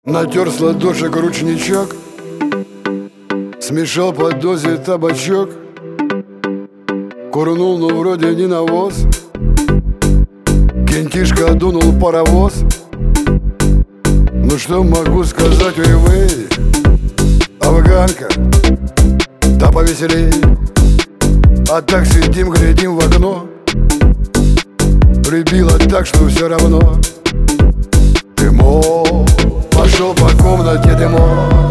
Натер с ладошек ручничок, смешал под дозе табачок, курнул, но вроде не навоз. Кентишка дунул паровоз. Ну что могу сказать, ой-вы, афганка, да повеселей. А так сидим, глядим в окно, прибило так, что все равно. Дымок, пошел по комнате дымок.